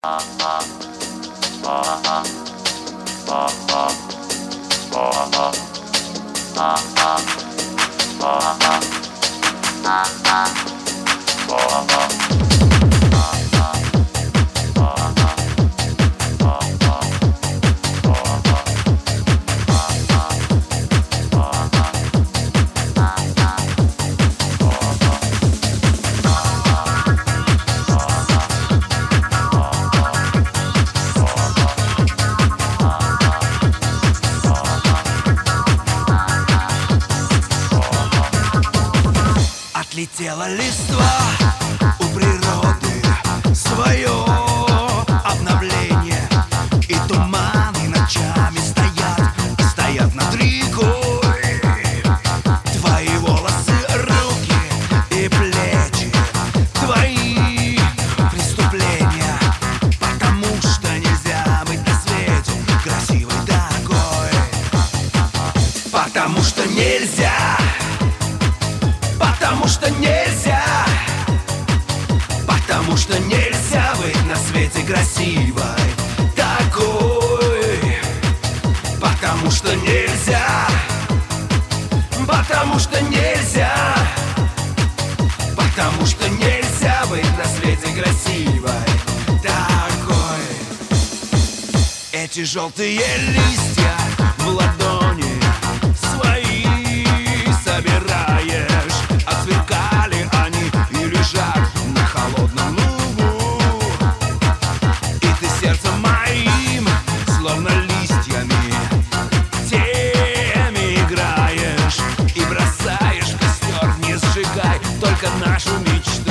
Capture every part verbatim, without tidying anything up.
Отлетела листва, у природы свое обновление, и туманы ночами стоят, и стоят над рекой. Твои волосы, руки и плечи, твои преступления, потому что нельзя быть на свете красивой такой, потому что нельзя. Потому что нельзя, потому что нельзя быть на свете красивой такой, потому что нельзя, потому что нельзя, потому что нельзя быть на свете красивой такой. Эти желтые листья в ладони свои собираешь. Отсверкали они и лежат на холодном лугу, и ты сердцем моим, словно листьями, теми играешь и бросаешь в костер. Не сжигай только нашу мечту,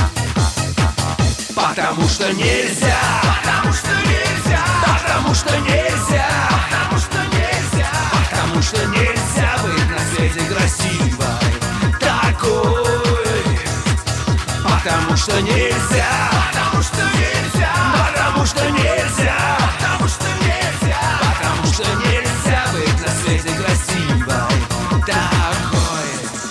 потому что нельзя, потому что нельзя, потому что нельзя, потому что нельзя, потому что нельзя быть на свете красивой. Потому что нельзя, потому что нельзя, потому что нельзя, потому что нельзя, потому что нельзя быть на свете красивой такой.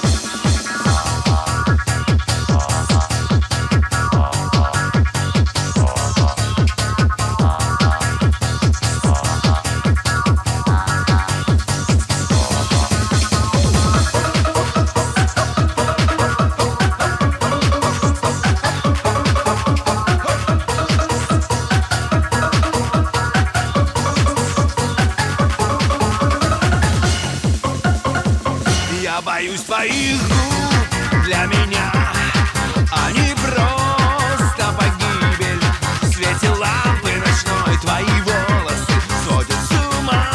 Я боюсь твоих губ, для меня они просто погибель. В свете лампы ночной твои волосы сводят с ума.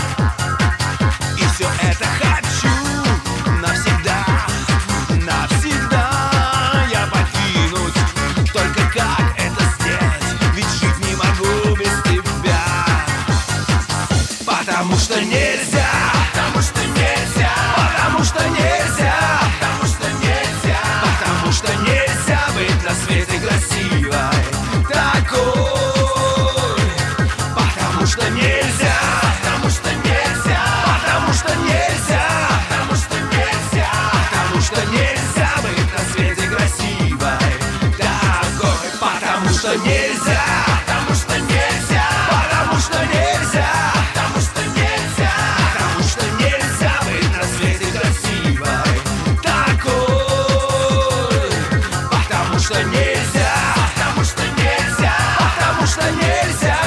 И все это хочу навсегда, навсегда я покинуть. Только как это сделать? Ведь жить не могу без тебя. Потому что нельзя, потому что нельзя, потому что нельзя, потому что нельзя, потому что нельзя быть на свете красивой такой, потому что нельзя, потому что нельзя, потому что нельзя, потому что нельзя, потому что нельзя быть на свете красивой такой, потому что нельзя, потому что нельзя, потому что нельзя, потому что нельзя, потому что нельзя быть на свете красивой такой, потому что нельзя, потому что нельзя, потому что нельзя.